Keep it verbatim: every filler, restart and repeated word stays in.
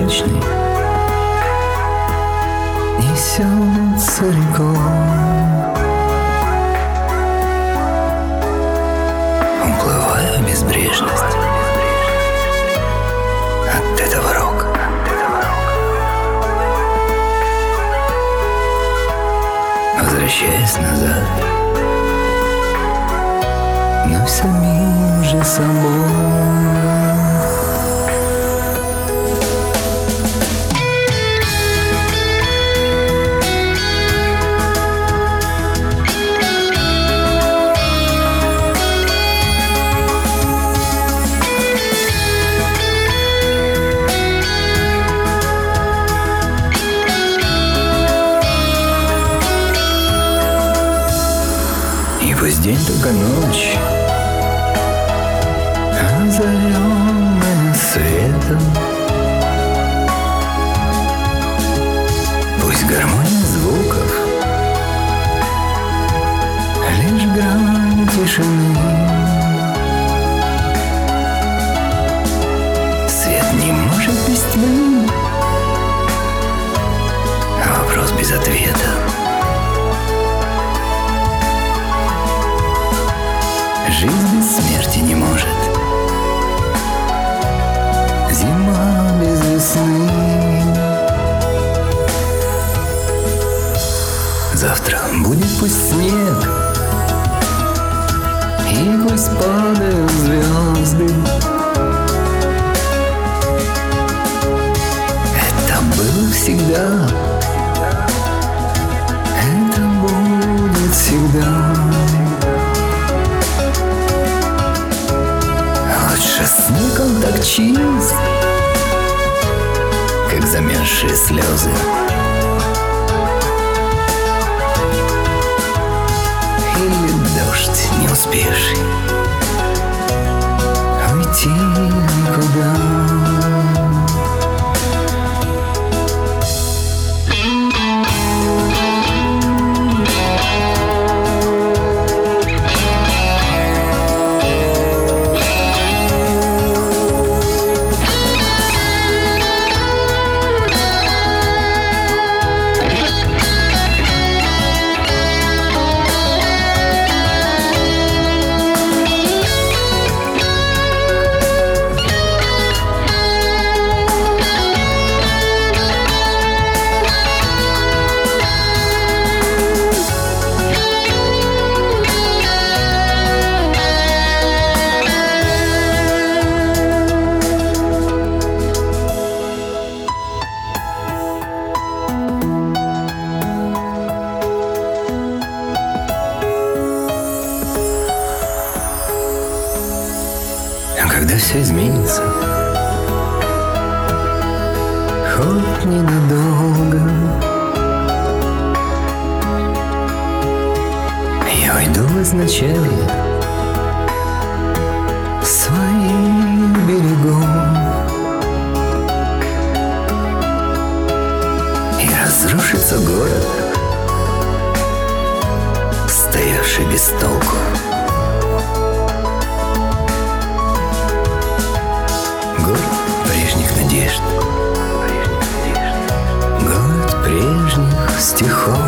вечный несется рекой, уплывая в безбрежность от этого рока. Возвращаясь назад, но самим же собой. Пусть день только ночь, озаренная светом. Пусть гармония звуков лишь грань тишины. Свет не может без тьмы, а вопрос без ответа. Жизнь без смерти не может, зима без весны. Завтра будет пусть снег, и пусть падают звезды. Это было всегда, это будет всегда. Снег он так чист, как замерзшие слезы. Или дождь не успевший уйти никуда. Когда все изменится, хоть ненадолго, я уйду в изначале своих берегов и разрушится город, стоявший без толку. Город прежних надежд, город прежних стихов.